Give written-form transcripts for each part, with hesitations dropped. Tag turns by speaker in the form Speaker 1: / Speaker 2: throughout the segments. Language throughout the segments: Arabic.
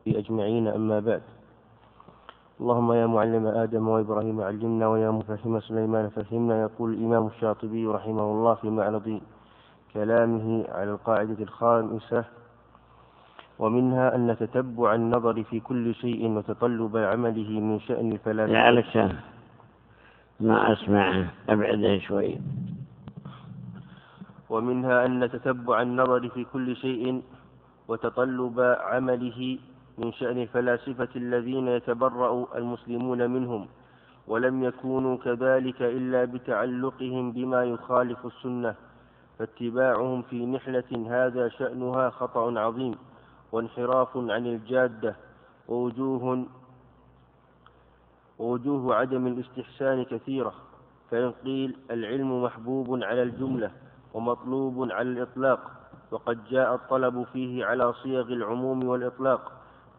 Speaker 1: أجمعين، أما بعد. اللهم يا معلم آدم وإبراهيم علمنا، ويا مفهم سليمان فهمنا. يقول الإمام الشاطبي رحمه الله في معرض كلامه على القاعدة الخامسة: ومنها أن تتبع النظر في كل شيء وتطلب عمله من شأن الفلاسفة.
Speaker 2: لعلك ما أسمع، أبعده شوي.
Speaker 1: ومنها أن تتبع النظر في كل شيء وتطلب عمله من شأن الفلاسفة الذين يتبرأ المسلمون منهم، ولم يكونوا كذلك إلا بتعلقهم بما يخالف السنة، فاتباعهم في نحلة هذا شأنها خطأ عظيم وانحراف عن الجادة، ووجوه عدم الاستحسان كثيرة. فإن قيل: العلم محبوب على الجملة ومطلوب على الإطلاق، وقد جاء الطلب فيه على صيغ العموم والإطلاق،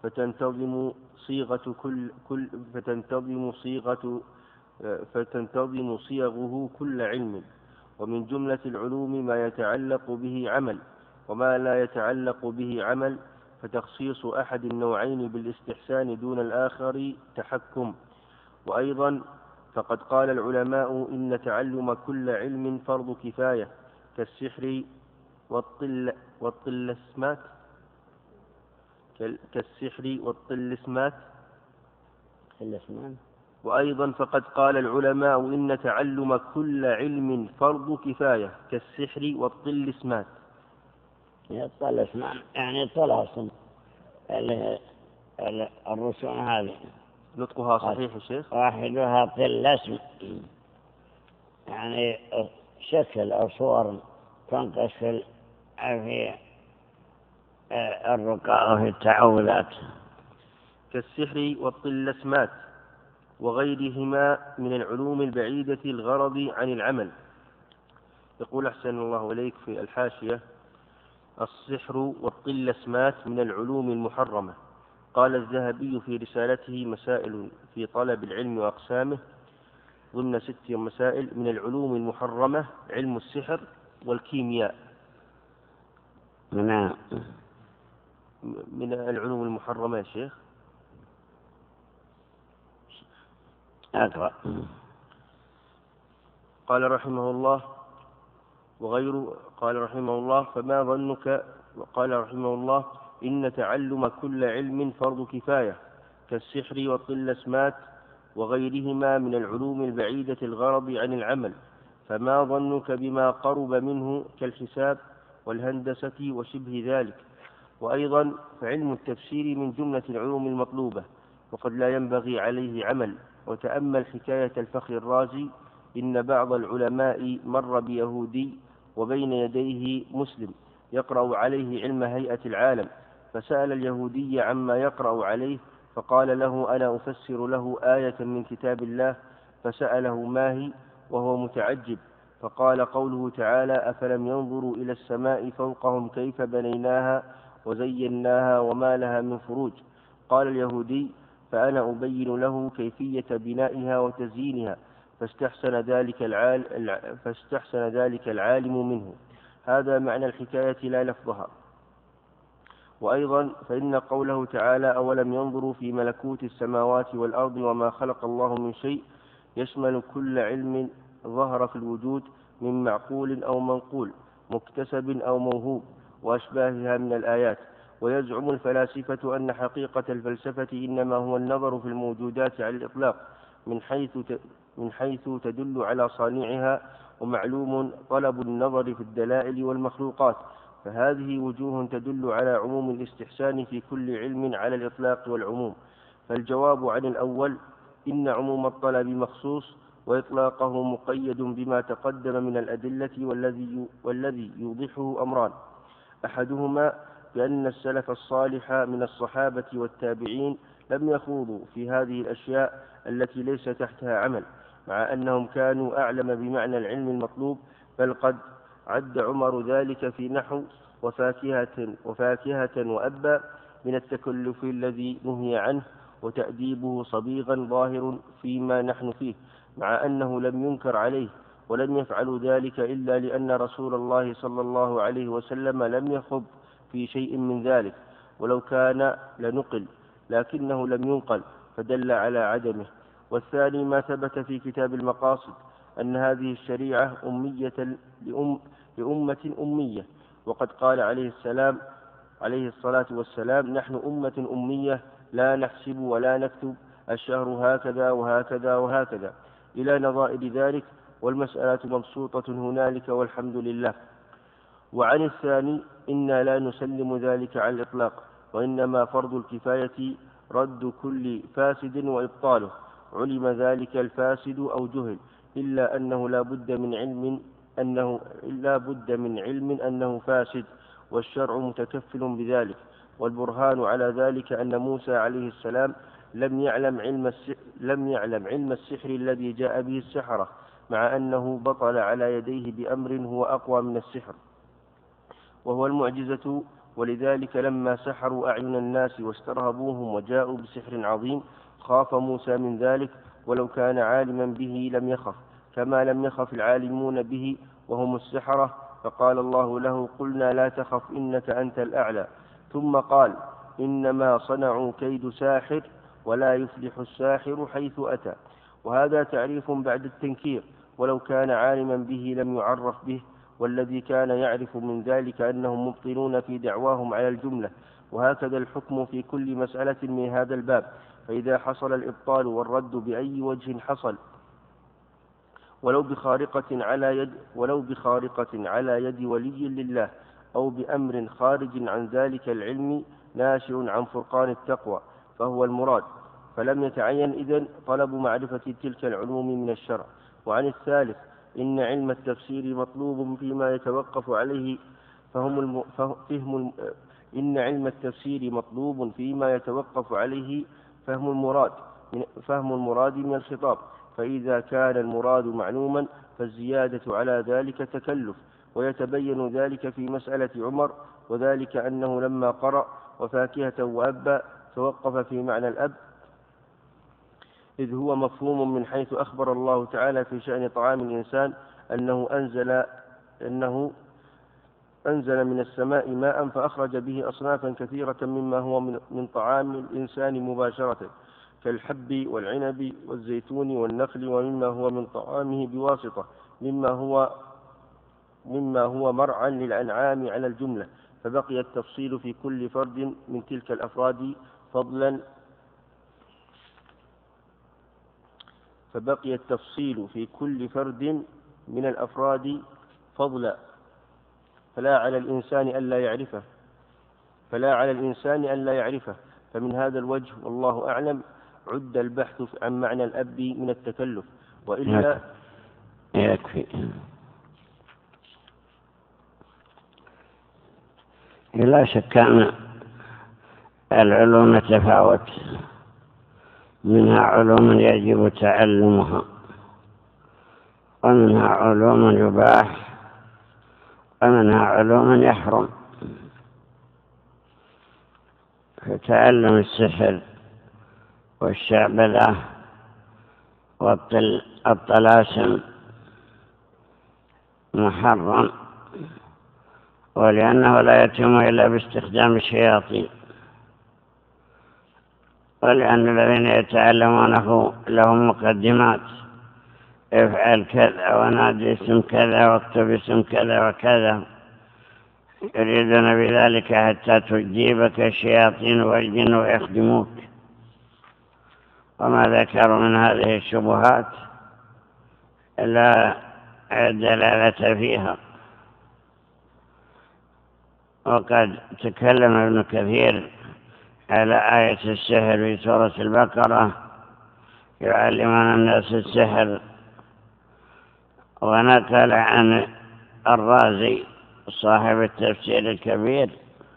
Speaker 1: فتنتظم صيغه كل علم. ومن جملة العلوم ما يتعلق به عمل، وما لا يتعلق به عمل، فتخصيص أحد النوعين بالاستحسان دون الآخر تحكم. وأيضا فقد قال العلماء إن تعلم كل علم فرض كفاية، كالسحر والطلسمات. وأيضا فقد قال العلماء إن تعلم كل علم فرض كفاية، كالسحر والطلسمات.
Speaker 2: الطلسمان يعني طلاسم، الرسوم هذه
Speaker 1: نطقها صحيح يا شيخ؟
Speaker 2: واحدها طلسم، يعني شكل أو صور تنقش في الرقاء وفي التعوذات.
Speaker 1: كالسحر والطلسمات وغيرهما من العلوم البعيدة الغرض عن العمل. يقول أحسن الله إليك في الحاشية: السحر والطلسمات من العلوم المحرمة. قال الذهبي في رسالته مسائل في طلب العلم وأقسامه ضمن 6 مسائل: من العلوم المحرمة علم السحر والكيمياء. من العلوم المحرمة يا شيخ.
Speaker 2: أقرأ.
Speaker 1: قال رحمه الله: قال رحمه الله: فما ظنك. وقال رحمه الله: إن تعلم كل علم فرض كفاية، كالسحر والطلسمات وغيرهما من العلوم البعيدة الغرض عن العمل، فما ظنك بما قرب منه كالحساب والهندسة وشبه ذلك. وأيضا فعلم التفسير من جملة العلوم المطلوبة، وقد لا ينبغي عليه عمل. وتأمل حكاية الفخر الرازي: إن بعض العلماء مر بيهودي وبين يديه مسلم يقرأ عليه علم هيئة العالم، فسأل اليهودي عما يقرأ عليه، فقال له: أنا أفسر له آية من كتاب الله. فسأله: ما هي؟ وهو متعجب، فقال: قوله تعالى: أفلم ينظروا إلى السماء فوقهم كيف بنيناها وزيناها وما لها من فروج. قال اليهودي: فأنا أبين له كيفية بنائها وتزيينها، فاستحسن ذلك العالم منه. هذا معنى الحكاية لا لفظها. وأيضا فإن قوله تعالى: أولم ينظروا في ملكوت السماوات والأرض وما خلق الله من شيء، يشمل كل علم ظهر في الوجود من معقول أو منقول، مكتسب أو موهوب، وأشباهها من الآيات. ويزعم الفلاسفة أن حقيقة الفلسفة إنما هو النظر في الموجودات على الإطلاق من حيث تدل على صانعها، ومعلوم طلب النظر في الدلائل والمخلوقات، فهذه وجوه تدل على عموم الاستحسان في كل علم على الإطلاق والعموم. فالجواب عن الأول: إن عموم الطلب مخصوص، وإطلاقه مقيد بما تقدم من الأدلة، والذي يوضحه أمران: أحدهما بأن السلف الصالح من الصحابة والتابعين لم يخوضوا في هذه الأشياء التي ليس تحتها عمل، مع أنهم كانوا أعلم بمعنى العلم المطلوب، بل قد عد عمر ذلك في نحو وفاكهة وأبا من التكلف الذي نهي عنه، وتأديبه صبيغا ظاهر فيما نحن فيه، مع أنه لم ينكر عليه، ولم يفعلوا ذلك إلا لأن رسول الله صلى الله عليه وسلم لم يخض في شيء من ذلك. ولو كان لنقل، لكنه لم ينقل فدل على عدمه. والثاني ما ثبت في كتاب المقاصد أن هذه الشريعة أمية لأمة أمية، وقد قال عليه الصلاة والسلام: نحن أمة أمية لا نحسب ولا نكتب، الشهر هكذا وهكذا وهكذا، إلى نظائر ذلك، والمسألة مبسوطة هنالك والحمد لله. وعن الثاني إنا لا نسلم ذلك على الإطلاق، وإنما فرض الكفاية رد كل فاسد وإبطاله، علم ذلك الفاسد أو جهل، إلا أنه لا بد من علم أنه فاسد، والشرع متكفل بذلك. والبرهان على ذلك أن موسى عليه السلام لم يعلم علم السحر الذي جاء به السحرة، مع أنه بطل على يديه بأمر هو أقوى من السحر وهو المعجزة. ولذلك لما سحروا أعين الناس واسترهبوهم وجاءوا بسحر عظيم خاف موسى من ذلك، ولو كان عالما به لم يخف، كما لم يخف العالمون به وهم السحرة. فقال الله له: قلنا لا تخف إنك أنت الأعلى. ثم قال: إنما صنعوا كيد ساحر ولا يفلح الساحر حيث أتى. وهذا تعريف بعد التنكير، ولو كان عالما به لم يعرف به. والذي كان يعرف من ذلك أنهم مبطلون في دعواهم على الجملة. وهكذا الحكم في كل مسألة من هذا الباب، فإذا حصل الإبطال والرد بأي وجه حصل، ولو بخارقة على يد ولي لله، أو بأمر خارج عن ذلك العلم ناشئ عن فرقان التقوى، فهو المراد. فلم يتعين إذن طلب معرفة تلك العلوم من الشرع. وعن الثالث إن علم التفسير مطلوب فيما يتوقف عليه فهم المراد من الخطاب. فإذا كان المراد معلوما فالزيادة على ذلك تكلف، ويتبين ذلك في مسألة عمر، وذلك أنه لما قرأ وفاكهة وأبا توقف في معنى الأب، إذ هو مفهوم من حيث أخبر الله تعالى في شأن طعام الإنسان أنه أنزل من السماء ماء فأخرج به أصنافا كثيرة مما هو من طعام الإنسان مباشرة، كالحب والعنب والزيتون والنخل، ومما هو من طعامه بواسطة مما هو مرعى للأنعام على الجملة. فبقي التفصيل في كل فرد من تلك الأفراد فضلا، فلا على الإنسان ألا يعرفه. فمن هذا الوجه والله أعلم عد البحث عن معنى الأب من التكلف، وإلا
Speaker 2: يكفي. لا شك أن العلوم تفاوت، منها علوم يجب تعلمها، ومنها علوم يباح، ومنها علوم يحرم. فتعلم السحر والشعبذة والطلاسم محرم، ولأنه لا يتم إلا باستخدام الشياطين، ولأن الذين يتعلمونه لهم مقدمات: افعل كذا ونادي اسم كذا واكتب اسم كذا وكذا، يريدون بذلك حتى تجيبك الشياطين والجن ويخدموك. وما ذكروا من هذه الشبهات لا دلالة فيها. وقد تكلم ابن كثير على آية السحر في سورة البقرة: يعلمون الناس السحر. ونقل عن الرازي صاحب التفسير الكبير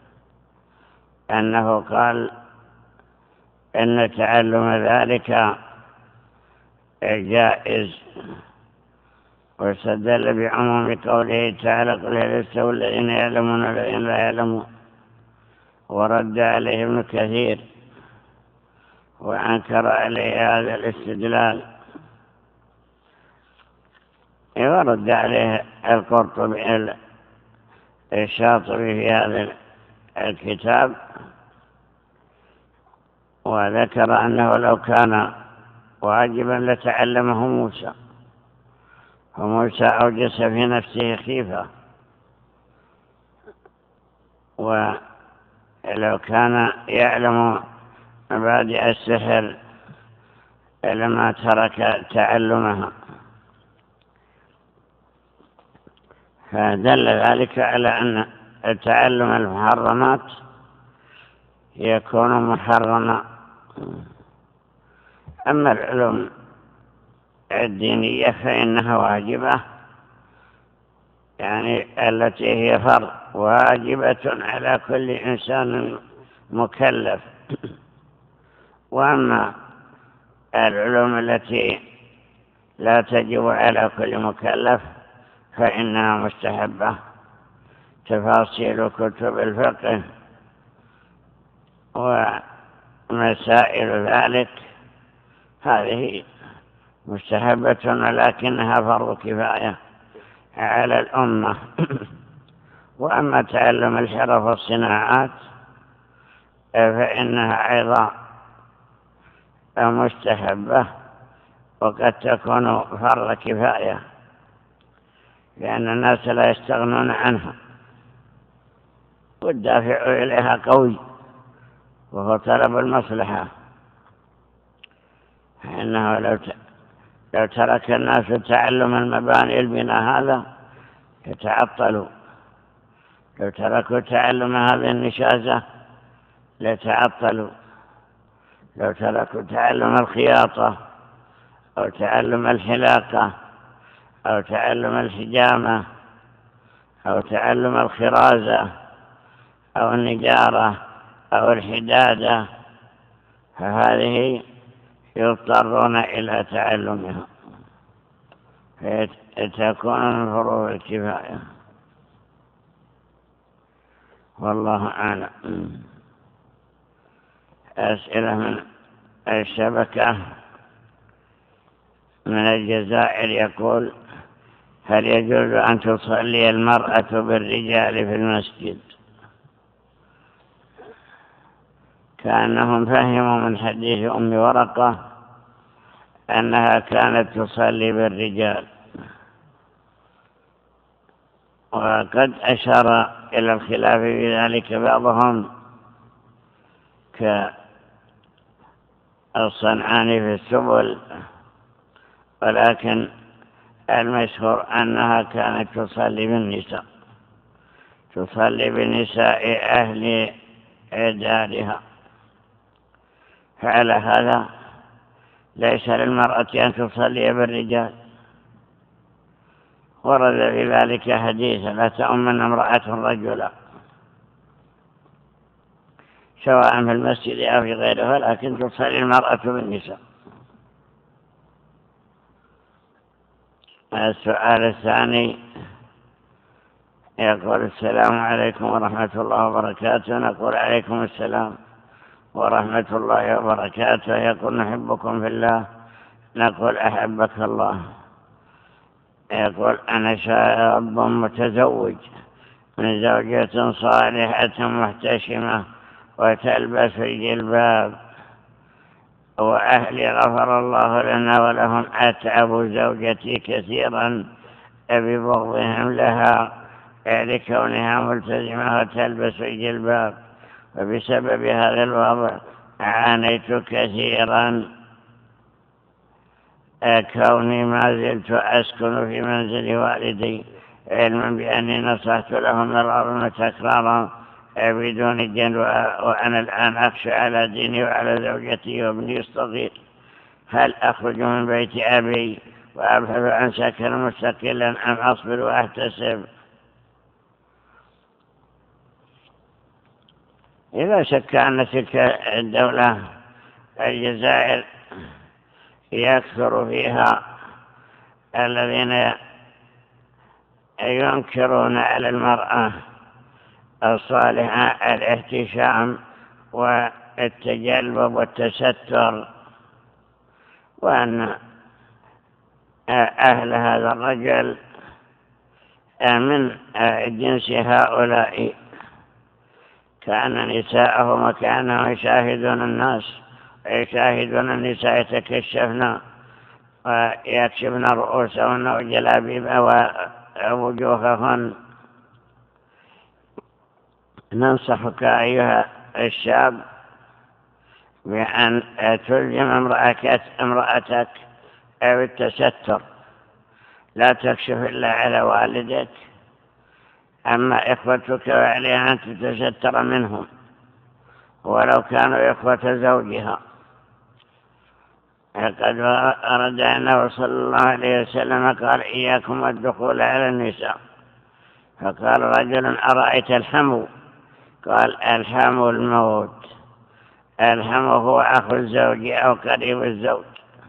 Speaker 2: أنه قال إن تعلم ذلك جائز، واستدل بعموم قوله تعالى: قل هل يستوي الذين يعلمون والذين لا يعلمون. ورد عليه ابن كثير وأنكر عليه هذا الاستدلال، ورد عليه القرطبي الشاطبي في هذا الكتاب وذكر أنه لو كان واجبا لتعلمه موسى، فموسى أوجس في نفسه خيفة، ولو كان يعلم مبادئ السحر لما ترك تعلمها. فدل ذلك على أن تعلم المحرمات يكون محرما. أما العلوم الدينية فإنها واجبة، يعني التي هي فرض واجبة على كل إنسان مكلف. وأما العلوم التي لا تجب على كل مكلف فإنها مستحبة، تفاصيل كتب الفقه ومسائل ذلك هذه مستحبة، ولكنها فرض كفاية على الأمة. وأما تعلم الحرف والصناعات فإنها أيضا مستحبة، وقد تكون فرض كفاية، لأن الناس لا يستغنون عنها، والدافع إليها قوي وهو طلب المصلحة. فإنه لو ترك الناس تعلم المباني البناء هذا يتعطلوا، لو تركوا تعلم هذه النشازة لتعطلوا، لو تركوا تعلم الخياطة أو تعلم الحلاقة أو تعلم الحجامة أو تعلم الخرازة أو النجارة أو الحدادة، فهذه يضطرون إلى تعلمها، فتكون من فروض الكفاية. والله أعلم. أسئلة من الشبكة من الجزائر يقول: هل يجوز أن تصلي المرأة بالرجال في المسجد؟ كأنهم فهموا من حديث أم ورقة أنها كانت تصلي بالرجال، وقد أشار إلى الخلاف في ذلك بعضهم كالصنعاني في السبل، ولكن المشهور أنها كانت تصلي بالنساء، تصلي بنساء أهل دارها. فعلى هذا ليس للمرأة أن تصلي بالرجال. ورد في ذلك حديث: لا تؤمن امرأة رجلا، سواء في المسجد أو في غيره، ولكن تصلي المرأة بالنساء. السؤال الثاني يقول: السلام عليكم ورحمة الله وبركاته. نقول: عليكم السلام ورحمة الله وبركاته. يقول: نحبكم في الله. نقول: أحبك الله. يقول: أنا شاب متزوج من زوجة صالحة محتشمة وتلبس الجلباب، وأهلي غفر الله لنا ولهم أتعب زوجتي كثيرا ببغضهم لها لكونها ملتزمة وتلبس الجلباب، وبسبب هذا الوضع عانيت كثيرا، كوني ما زلت أسكن في منزل والدي، علما بأني نصحت لهم مرارا وتكرارا بدون جدوى، وأنا الآن أخشى على ديني وعلى زوجتي وابني الصغير. هل أخرج من بيت أبي وأبحث عن سكن مستقلا أم أصبر وأحتسب؟ إذا شك أن تلك الدولة الجزائر يكثر فيها الذين ينكرون على المرأة الصالحة الاحتشام والتجلب والتستر، وأن أهل هذا الرجل من جنس هؤلاء، كان نساءه مكانه يشاهدون الناس يشاهدون النساء يتكشفن ويكشفن رؤوسهن وجلابيبهن ووجوههن. ننصحك أيها الشاب بأن تلزم امرأتك بالتستر، لا تكشف إلا على والدك. أما إخوتك فعليها أن تتستر منهم ولو كانوا إخوة زوجها. قد أرد أنه صلى الله عليه وسلم قال: إياكم الدخول على النساء. فقال رجل: أرأيت الحمو؟ قال: الحمو الموت. الحمو هو أخو الزوج أو قريب الزوج.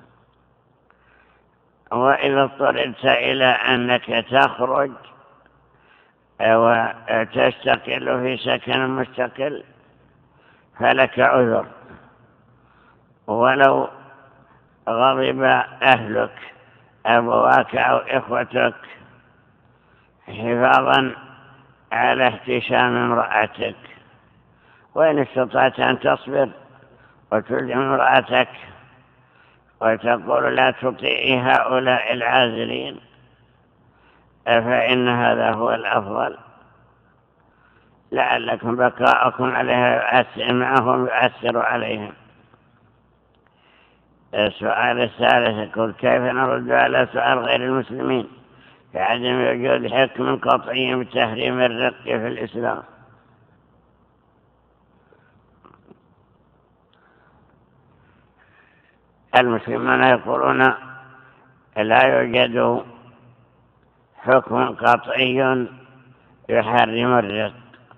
Speaker 2: وإذا اضطررت إلى أنك تخرج وتستقل في سكن مستقل فلك عذر، ولو غضب أهلك أبواك أو إخوتك حفاظا على احتشام امرأتك. وإن استطعت أن تصبر وتلزم امرأتك وتقول لا تطيعي هؤلاء العازلين فإن هذا هو الأفضل، لعلكم بقاءكم عليها معهم يؤثر عليهم. السؤال الثالث يقول: كيف نرد على سؤال غير المسلمين في عدم وجود حكم قطعي بتحريم الرق في الإسلام؟ المسلمون يقولون لا يوجد حكم قطعي يحرم الرق،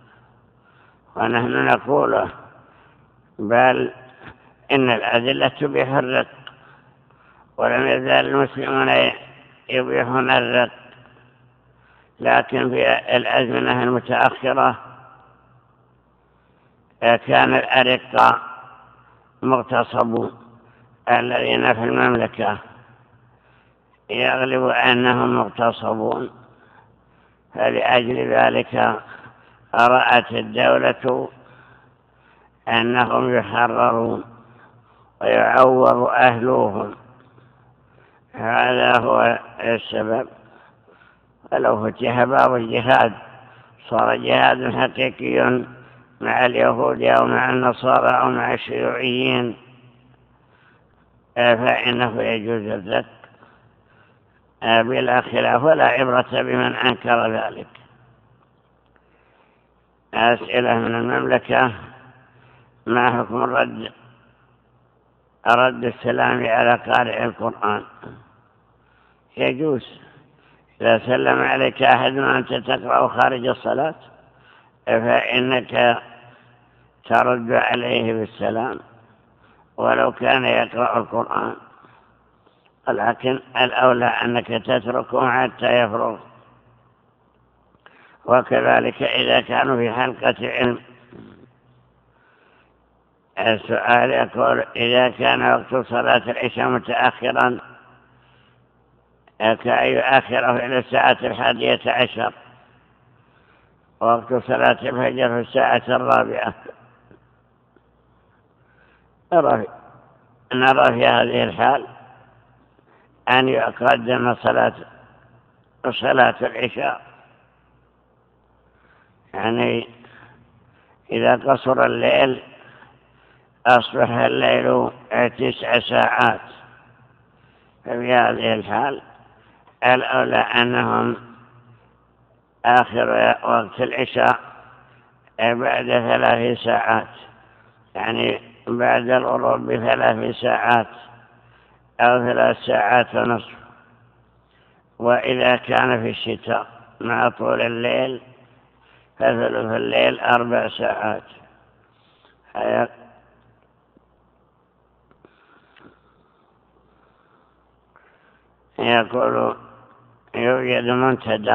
Speaker 2: ونحن نقول بل إن الأدلة تبيح الرق، ولم يزال المسلمون يبيحون الرق. لكن في الأزمنة المتأخرة كان الأرقاء مغتصبون الذين في المملكة يغلب أنهم مغتصبون، فلأجل ذلك رأت الدولة أنهم يحررون ويعوض أهلهم. هذا هو السبب. ولو فتح باب الجهاد صار جهاد حقيقي مع اليهود أو مع النصارى أو مع الشيوعيين فإنه يجوز الرق بلا خلاف، ولا عبرة بمن أنكر ذلك. أسئلة من المملكة: ما حكم رد السلام على قارئ القرآن؟ يجوز إذا سلم عليك أحد وأنت تقرأ خارج الصلاة فإنك ترد عليه بالسلام ولو كان يقرأ القرآن، لكن الأولى أنك تتركه حتى يفرغ. وكذلك إذا كانوا في حلقة علم. السؤال يقول: إذا كان وقت صلاة العشاء متأخرا كأن يؤخره إلى الساعة 11، وقت صلاة الفجر في الساعة 4، نرى في هذه الحال أن يقدم صلاة العشاء. يعني إذا قصر الليل أصبح الليل 9 ساعات، ففي هذه الحال الأولى أنهم آخر وقت العشاء بعد 3 ساعات، يعني بعد الغروب ب3 ساعات أو 3 ساعات ونصف. وإذا كان في الشتاء مع طول الليل فثلث الليل 4 ساعات. يقول: يوجد منتدى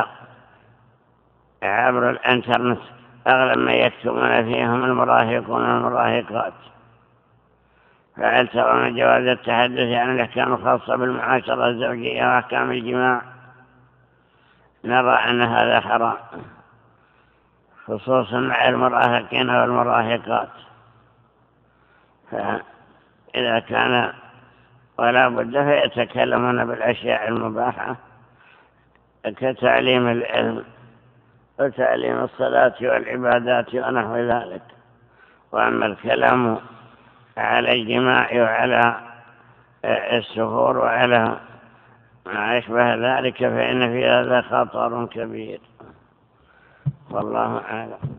Speaker 2: عبر الانترنت أغلب ما يكتبون فيهم المراهقون والمراهقات، فهل ترون جواز التحدث عن الأحكام الخاصة بالمعاشرة الزوجية وأحكام الجماع؟ نرى أن هذا حرام، خصوصا مع المراهقين والمراهقات. إذا كان ولا بد فيتكلمون بالأشياء المباحة كتعليم العلم وتعليم الصلاة والعبادات ونحو ذلك. وأما الكلام على الجماع وعلى السفور وعلى ما أشبه ذلك فإن في هذا خطر كبير، والله أعلم.